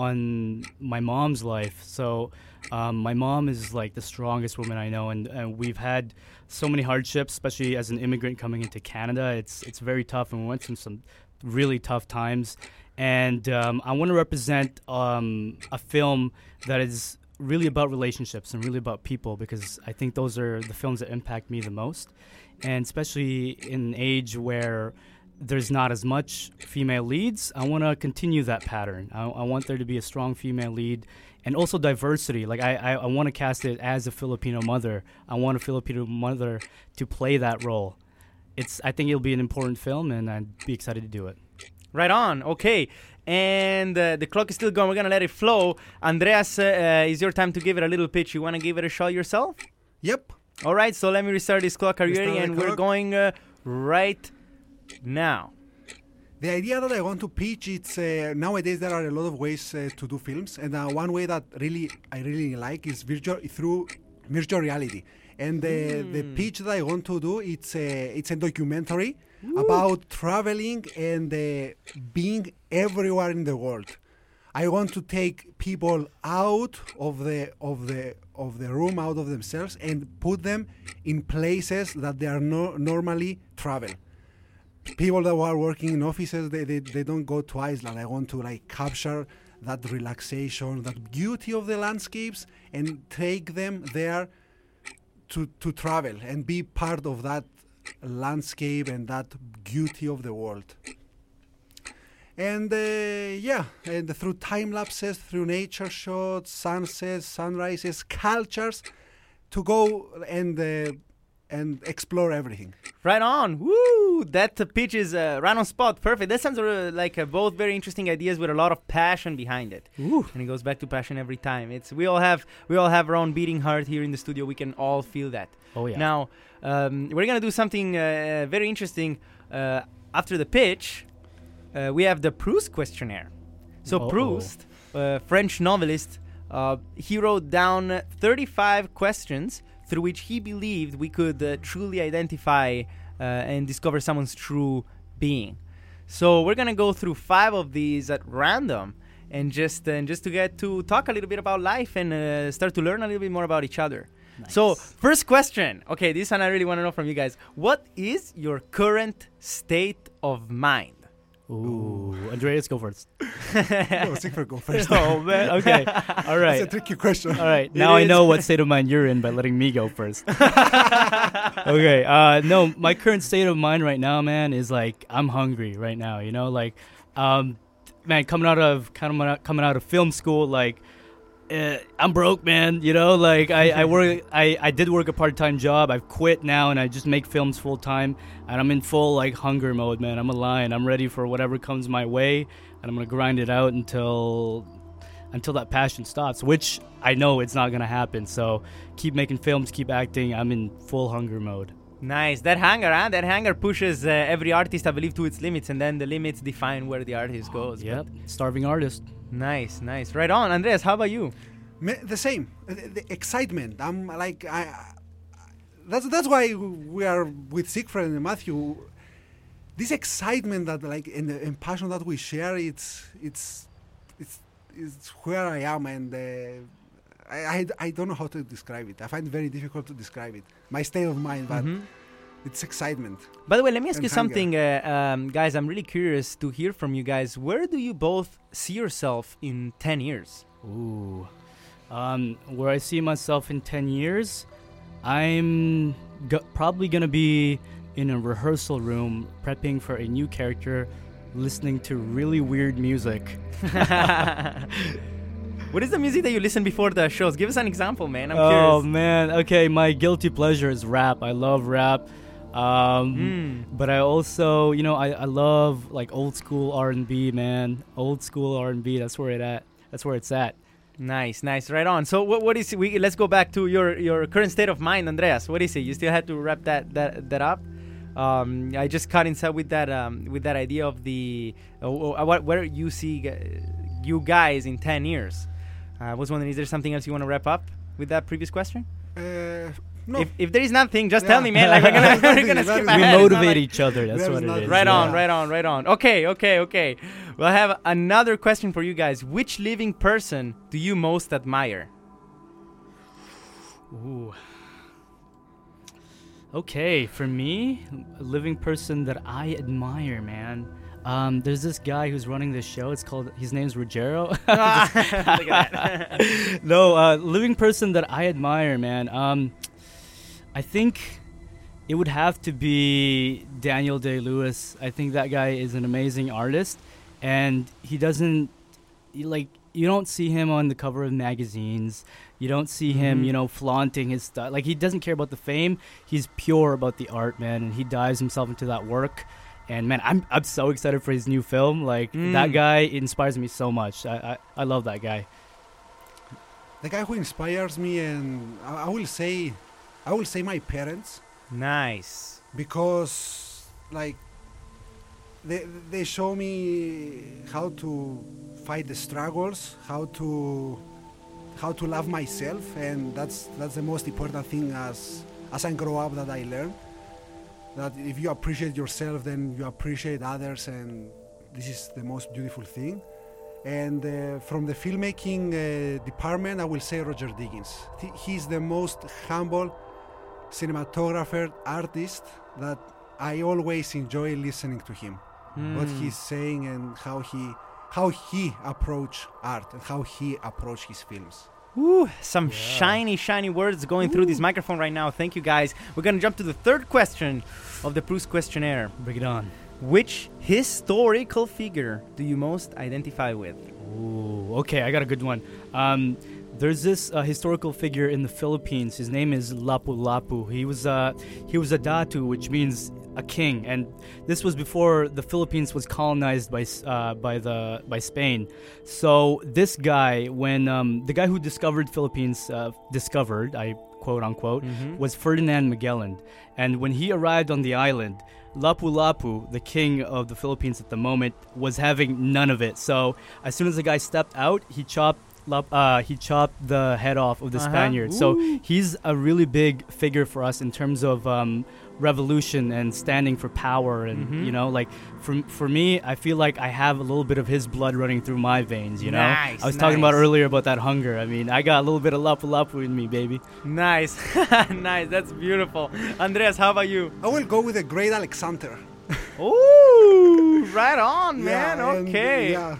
on my mom's life. So um, my mom is like the strongest woman I know, and, and we've had so many hardships, especially as an immigrant coming into Canada. It's it's very tough, and we went through some really tough times. And um, I want to represent um, a film that is really about relationships and really about people, because I think those are the films that impact me the most. And especially in an age where there's not as much female leads, I want to continue that pattern. I, I want there to be a strong female lead, and also diversity. Like I, I, I want to cast it as a Filipino mother. I want a Filipino mother to play that role. It's. I think it'll be an important film, and I'd be excited to do it. Right on. Okay. And uh, the clock is still going. We're going to let it flow. Andreas, uh, is your time to give it a little pitch. You want to give it a shot yourself? Yep. All right, so let me restart this clock. Are you Restart ready? the And we're clock. going uh, right now. The idea that I want to pitch, it's uh, nowadays there are a lot of ways uh, to do films, and uh, one way that really I really like is virtual through virtual reality. And uh, the pitch that I want to do, it's a it's a documentary about traveling and uh, being everywhere in the world. I want to take people out of the of the of the room, out of themselves, and put them in places that they are no normally travel. People that are working in offices, they, they they don't go to Iceland. I want to like capture that relaxation, that beauty of the landscapes, and take them there to to travel and be part of that landscape and that beauty of the world. And uh, yeah, and through time lapses, through nature shots, sunsets, sunrises, cultures, to go and uh, and explore everything. Right on. Woo! That uh, pitch is uh, right on spot. Perfect. That sounds uh, like uh, both very interesting ideas with a lot of passion behind it. Ooh. And it goes back to passion every time. It's we all have we all have our own beating heart here in the studio. We can all feel that. Oh yeah. Now um, we're gonna do something uh, very interesting uh, after the pitch. Uh, we have the Proust questionnaire. So Uh-oh. Proust, uh, French novelist, uh, he wrote down thirty-five questions through which he believed we could uh, truly identify uh, and discover someone's true being. So we're gonna go through five of these at random, and just uh, and just to get to talk a little bit about life and uh, start to learn a little bit more about each other. Nice. So first question. Okay, this one I really want to know from you guys. What is your current state of mind? Ooh, Andreas, go first. No, Siegfried, go first. Oh man, okay, all right. It's a tricky question. All right, now I know what state of mind you're in by letting me go first. Okay, uh, no, my current state of mind right now, man, is like I'm hungry right now. You know, like, um, man, coming out of coming out coming out of film school, like. Uh, I'm broke, man. You know, like I, I work. I, I did work a part-time job. I've quit now, and I just make films full time. And I'm in full like hunger mode, man. I'm a lion. I'm ready for whatever comes my way, and I'm gonna grind it out until until that passion stops. Which I know it's not gonna happen. So keep making films, keep acting. I'm in full hunger mode. Nice. That hunger, huh? That hunger pushes uh, every artist, I believe, to its limits, and then the limits define where the artist goes. Yep. Starving artist. Nice, nice. Right on. Andreas, how about you? Me- the same. The, the excitement. I'm like I. I that's that's why we are with Siegfried and Matthew. This excitement that like and, and passion that we share, it's it's it's it's where I am, and uh, I, I I don't know how to describe it. I find it very difficult to describe it. My state of mind, but Mhm. it's excitement. By the way, let me ask and you hunger. something, uh, um, guys. I'm really curious to hear from you guys. Where do you both see yourself in ten years? Ooh. Um, where I see myself in ten years, I'm go- probably going to be in a rehearsal room prepping for a new character, listening to really weird music. What is the music that you listen before the shows? Give us an example, man. I'm oh, curious. man. Okay, my guilty pleasure is rap. I love rap. Um, Mm. But I also, you know, I, I love like old school R and B, man. Old school R and B. That's where it at. That's where it's at. Nice, nice, right on. So, what, what is we? Let's go back to your, your current state of mind, Andreas. What is it? You still had to wrap that that, that up. Um, I just cut inside with that um, with that idea of the uh, uh, what where you see uh, you guys in ten years. Uh, I was wondering, is there something else you want to wrap up with that previous question? Uh, no. If, if there is nothing, just Yeah. tell me, man. Like we're gonna, we're gonna skip We ahead. We It's not motivate like- each other. That's There's what it not- is. Right yeah. on, right on, right on. Okay, okay, okay. Well, I have another question for you guys. Which living person do you most admire? Ooh. Okay, for me, a living person that I admire, man. Um, there's this guy who's running this show. It's called. His name's Ruggiero. Look at that. No, uh, living person that I admire, man. Um, I think it would have to be Daniel Day-Lewis. I think that guy is an amazing artist, and he doesn't he, like. You don't see him on the cover of magazines. You don't see him, Mhm. you know, flaunting his stuff. Like, he doesn't care about the fame. He's pure about the art, man, and he dives himself into that work. And, man, I'm I'm so excited for his new film. Like, Mm. that guy inspires me so much. I, I, I love that guy. The guy who inspires me, and I, I will say, I will say my parents, Nice. because like they they show me how to fight the struggles, how to how to love myself, and that's that's the most important thing as as I grow up that I learn. That if you appreciate yourself, then you appreciate others, and this is the most beautiful thing. And uh, from the filmmaking uh, department, I will say Roger Dickens. Th- He's the most humble cinematographer, artist that I always enjoy listening to him. What Mm. he's saying and how he how he approach art and how he approach his films. Ooh, some shiny, shiny words going through this microphone right now. Thank you, guys. We're going to jump to the third question of the Proust questionnaire. Bring it on. Which historical figure do you most identify with? Ooh, okay, I got a good one. Um, there's this uh, historical figure in the Philippines. His name is Lapu-Lapu. He was uh, he was a datu, which means a king, and this was before the Philippines was colonized by s- uh, by the by Spain. So this guy, when um, the guy who discovered Philippines uh, discovered, I quote unquote, Mhm. was Ferdinand Magellan, and when he arrived on the island, Lapu-Lapu, the king of the Philippines at the moment, was having none of it. So as soon as the guy stepped out, he chopped Lap- uh, he chopped the head off of the Uh-huh. Spaniard. So Ooh. he's a really big figure for us in terms of um, revolution and standing for power. And Mhm. you know, like for for me, I feel like I have a little bit of his blood running through my veins. You know, Nice, I was talking about nice. earlier about that hunger. I mean, I got a little bit of Lapu-Lapu in me, baby. Nice. Nice. That's beautiful. Andreas, how about you? I will go with the great Alexander. Ooh, right on, man. Yeah, and, Okay. yeah.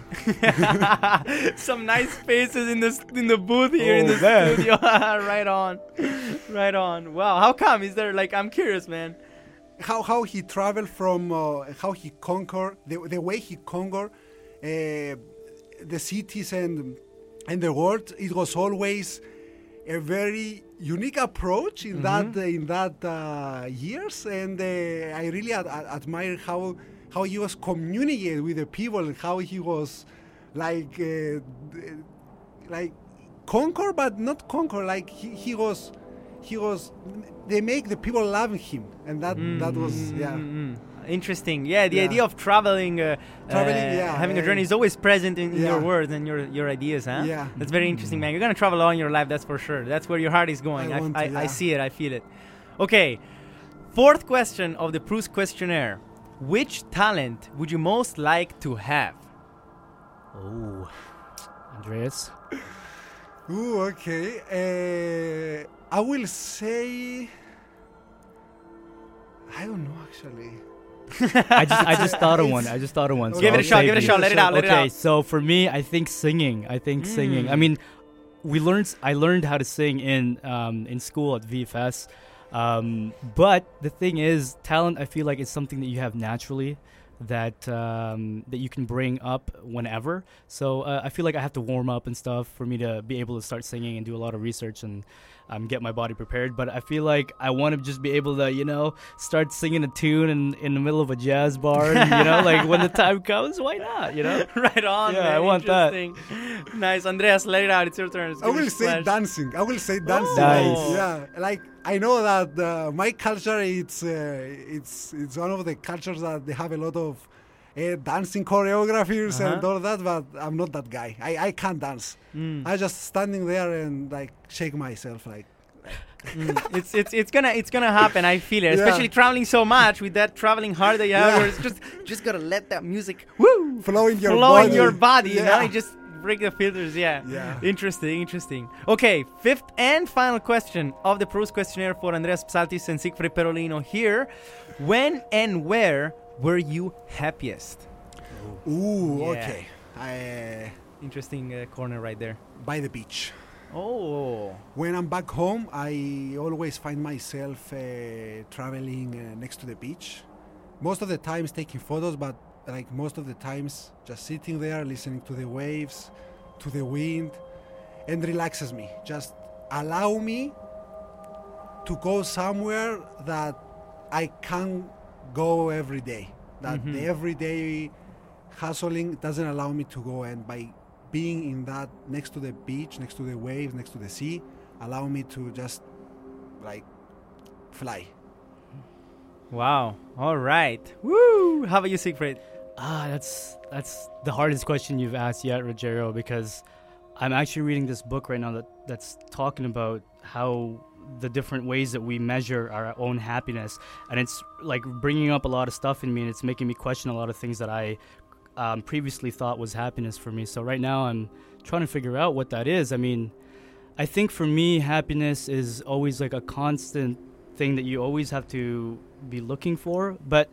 Some nice faces in the s- in the booth here in Oh, the man. studio. Right on. Right on. Wow. How come? Is there like I'm curious, man. How how he traveled from uh, how he conquered the, the way he conquered uh, the cities and and the world. It was always a very unique approach in that uh, in that uh, years, and uh, I really ad- ad- admire how how he was communicating with the people, how he was like uh, like conquer but not conquer, like he, he was he was they make the people love him, and that that was yeah. Mm, Interesting. Yeah, the Yeah. idea of traveling, uh, Traveling, uh, yeah, having a and- journey is always present in, in your Yeah. words and your your ideas, huh? Yeah. That's very interesting, man. You're gonna travel all in your life, that's for sure. That's where your heart is going. I I, want I, to, I yeah. see it. I feel it. Okay. Fourth question of the Proust questionnaire: which talent would you most like to have? Oh, I'm Andreas? Ooh, okay. Uh, I will say. I don't know actually. I just I just thought of one. I just thought of one. So Give it a I'll shot, save give it a you. shot, let it out, let it okay, out. so for me, I think singing. I think singing. Mm. I mean, we learned. I learned how to sing in um, in school at V F S. Um, but the thing is, talent, I feel like, is something that you have naturally, that um, that you can bring up whenever. So uh, I feel like I have to warm up and stuff for me to be able to start singing and do a lot of research and um, get my body prepared. But I feel like I want to just be able to, you know, start singing a tune in, in the middle of a jazz bar. And, you know, like when the time comes, why not? You know, right on. Yeah, man. I want that. Interesting. Nice, Andreas. Let it out. It's your turn. It's I gonna will be say splash. dancing. I will say dancing. Nice. Yeah, like I know that uh, my culture, it's uh, it's it's one of the cultures that they have a lot of uh, dancing choreographers Uh-huh. and all that, but I'm not that guy. I, I can't dance. Mm. I just standing there and like shake myself like. Mm, it's it's it's gonna it's gonna happen. I feel it, Yeah. especially traveling so much with that traveling heart that you have. Yeah. Where it's just just gotta let that music woo flow in your flow in body. your body. You know, Yeah. you just break the filters. Yeah. Yeah. Interesting, interesting. Okay, fifth and final question of the Proust questionnaire for Andreas Psaltis and Siegfried Perolino here. When and where were you happiest? Ooh, Yeah. okay. I, Interesting uh, corner right there. by the beach. Oh. When I'm back home, I always find myself uh, traveling uh, next to the beach. Most of the times taking photos, but like most of the times just sitting there, listening to the waves, to the wind, and relaxes me. Just allow me to go somewhere that I can't go every day. That Mhm. the everyday hustling doesn't allow me to go, and by being in that next to the beach, next to the waves, next to the sea, allow me to just like fly. Wow. All right. Woo. How about you, Siegfried? Ah, that's that's the hardest question you've asked yet, Rogero, because I'm actually reading this book right now that, that's talking about how the different ways that we measure our own happiness, and it's like bringing up a lot of stuff in me, and it's making me question a lot of things that I um, previously thought was happiness for me. So right now I'm trying to figure out what that is. I mean, I think for me, happiness is always like a constant thing that you always have to be looking for, but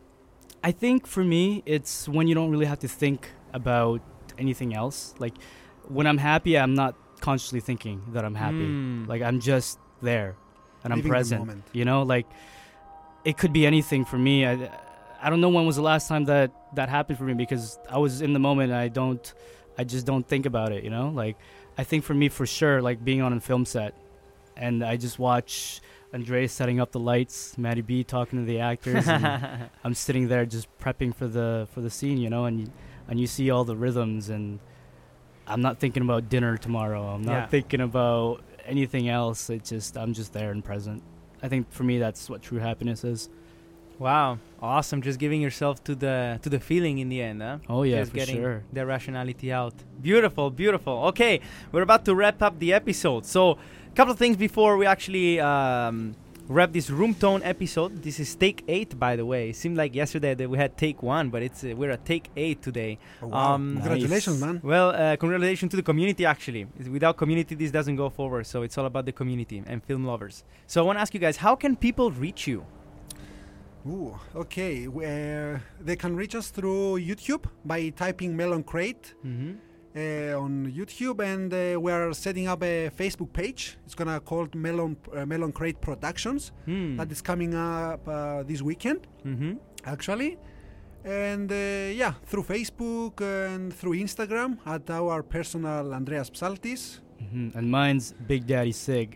I think for me, it's when you don't really have to think about anything else. Like when I'm happy, I'm not consciously thinking that I'm happy. Mm. Like I'm just there and I'm Living the present. moment. You know, like it could be anything for me. I, I don't know when was the last time that that happened for me, because I was in the moment. And I don't, I just don't think about it. You know, like I think for me, for sure, like being on a film set, and I just watch Andreas setting up the lights, Maddie B talking to the actors, and I'm sitting there just prepping for the for the scene, you know, and you, and you see all the rhythms, and I'm not thinking about dinner tomorrow. I'm not Yeah. thinking about anything else. It just I'm just there and present. I think for me that's what true happiness is. Wow, awesome! Just giving yourself to the to the feeling in the end, huh? Oh, yeah, just for getting sure. the rationality out. Beautiful, beautiful. Okay, we're about to wrap up the episode. So, a couple of things before we actually um, wrap this room tone episode. This is take eight, by the way. It seemed like yesterday that we had take one, but it's uh, we're at take eight today. Oh, wow. Um, Congratulations, man. Well, uh, congratulations to the community, actually. Without community, this doesn't go forward. So it's all about the community and film lovers. So I want to ask you guys, how can people reach you? Ooh, okay. Uh, they can reach us through YouTube by typing Melon Crate Mm-hmm. uh, on YouTube, and uh, we are setting up a Facebook page. It's gonna called Melon uh, Melon Crate Productions. Hmm. That is coming up uh, this weekend, Mm-hmm. actually. And uh, yeah, through Facebook and through Instagram at our personal Andreas Psaltis. Mm-hmm. And mine's Big Daddy Sig.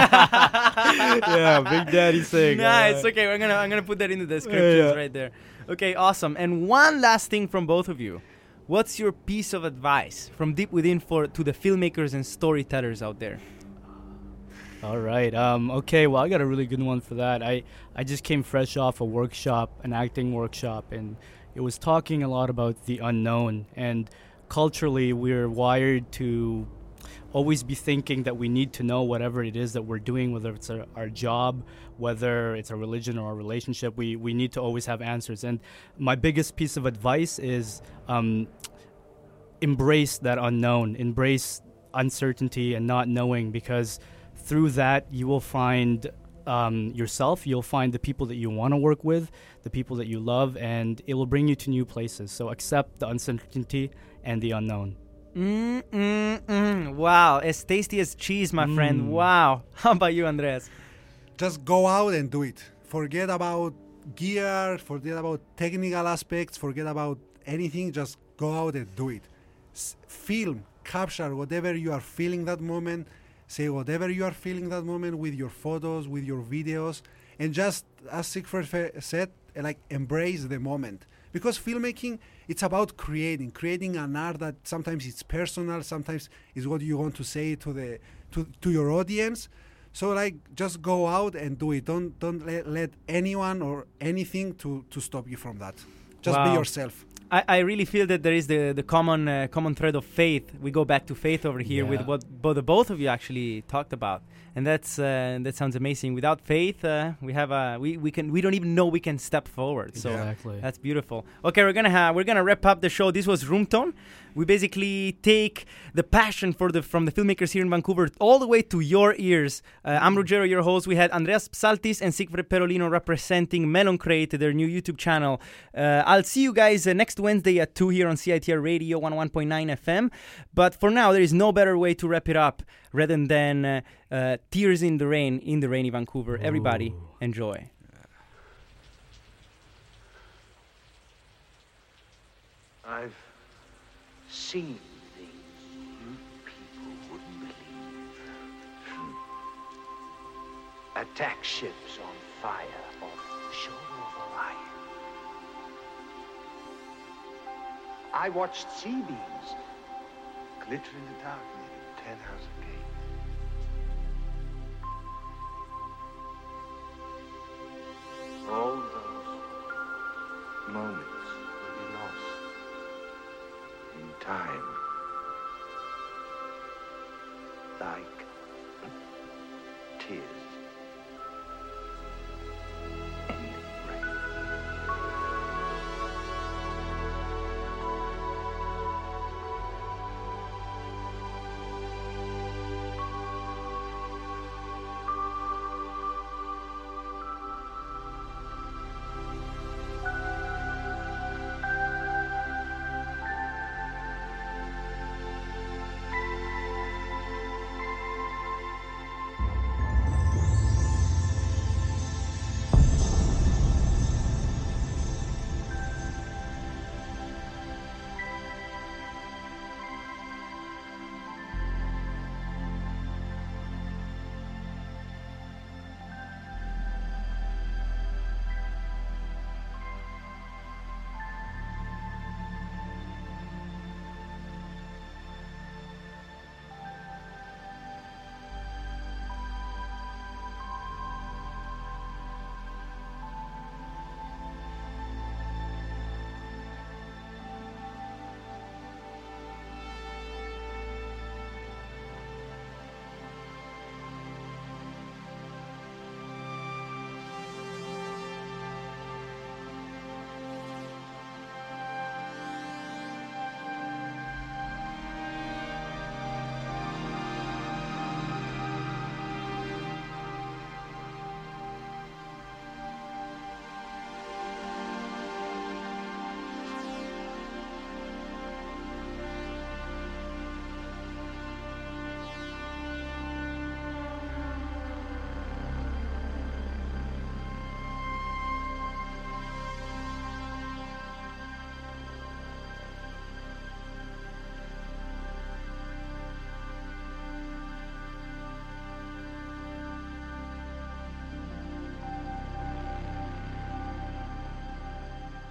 Yeah, Big Daddy Sig. Nice. uh, Okay, we're gonna I'm gonna put that in the descriptions Yeah, yeah. right there. Okay, awesome. And one last thing from both of you. What's your piece of advice from deep within for to the filmmakers and storytellers out there? All right. Um, okay. Well, I got a really good one for that. I, I just came fresh off a workshop, an acting workshop, and it was talking a lot about the unknown. And culturally, we're wired to always be thinking that we need to know whatever it is that we're doing, whether it's our, our job, whether it's a religion or a relationship. We we need to always have answers. And my biggest piece of advice is um, embrace that unknown, embrace uncertainty and not knowing, because through that you will find um, yourself, you'll find the people that you want to work with, the people that you love, and it will bring you to new places. So accept the uncertainty and the unknown. Mm, mm, mm. Wow, as tasty as cheese, my Mm. friend. Wow. How about you, Andreas? Just go out and do it. Forget about gear, forget about technical aspects, forget about anything. Just go out and do it. S- film, capture whatever you are feeling that moment. Say whatever you are feeling that moment with your photos, with your videos, and just, as Siegfried fe- said, like embrace the moment. Because filmmaking, it's about creating, creating an art that sometimes it's personal, sometimes it's what you want to say to the to, to your audience. So like, just go out and do it. Don't don't let, let anyone or anything to, to stop you from that. Just be Wow. yourself. I, I really feel that there is the, the common uh, common thread of faith. We go back to faith over here with Yeah. what both the both of you actually talked about, and that's uh, that sounds amazing. Without faith, uh, we have a we, we can we don't even know we can step forward. So Exactly. that's beautiful. Okay, we're gonna have we're gonna wrap up the show. This was Room Tone. We basically take the passion for the from the filmmakers here in Vancouver all the way to your ears. Uh, I'm Ruggero, your host. We had Andreas Psaltis and Siegfried Perolino representing Melon Crate, their new YouTube channel. Uh, I'll see you guys uh, next Wednesday at two here on C I T R Radio one oh one point nine F M. But for now, there is no better way to wrap it up rather than uh, uh, Tears in the Rain in the rainy Vancouver. Everybody, enjoy. I've seen things you people wouldn't believe. Attack ships on fire off the shoulder of Orion. I watched sea beams glitter in the dark near Ten House Gate. All those moments will be lost in time, like tears